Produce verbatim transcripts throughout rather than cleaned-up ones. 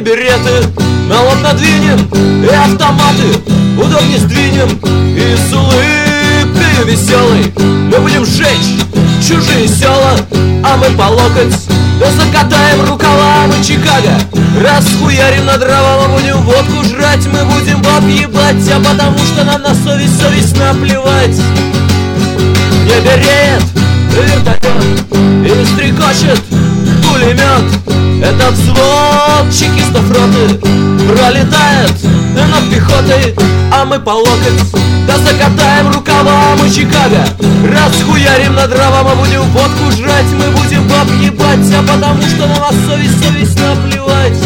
береты, на лоб надвинем и автоматы удобнее сдвинем. И с улыбкой веселой мы будем сжечь чужие села, а мы по локоть да закатаем рукава. Мы Чикаго расхуярим на дрова, мы будем водку жрать, мы будем баб ебать, а потому что нам на совесть, совесть наплевать. Не берет вертолет и стрекочет пулемет. Этот взвод чекистов роты пролетает над пехотой, а мы по локоть да закатаем рукава. Мы Чикаго расхуярим на дрова, мы будем водку жрать, мы будем баб ебать, а потому что на нас совесть, совесть наплевать.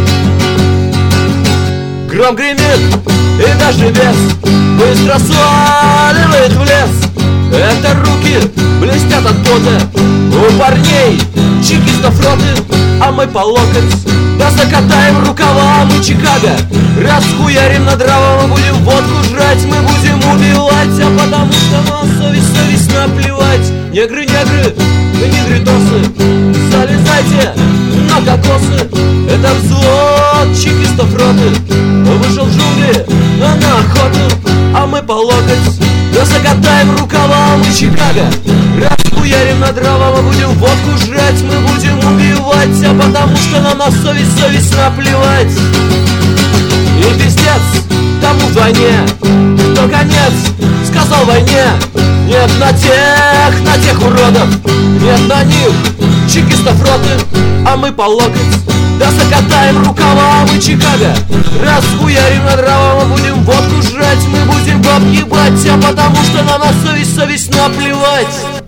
Гром гремит и даже бес быстро сваливает в лес. Это руки блестят от пота у парней чекистов роты, а мы по локоть да закатаем рукава. Мы Чикаго расхуярим на дрова, мы будем водку жрать, мы будем убивать, а потому что на совесть, совесть наплевать. Негры, негры, негритосы, залезайте на кокосы. Это взвод чекистов роты вышел в джунгли на охоту, а мы по локоть да закатаем рукава. Мы Чикаго расхуярим на дрова, мы будем водку жрать, мы будем убивать, а потому что на нас совесть, совесть наплевать. И пиздец тому вдвойне, кто конец сказал войне. Нет на тех, на тех уродов, нет на них чекистов роты, а мы по локоть да закатаем рукава. Мы Чикаго расхуярим на дрова, мы будем водку жрать, мы будем баб ебать, а потому что на нас совесть, совесть наплевать.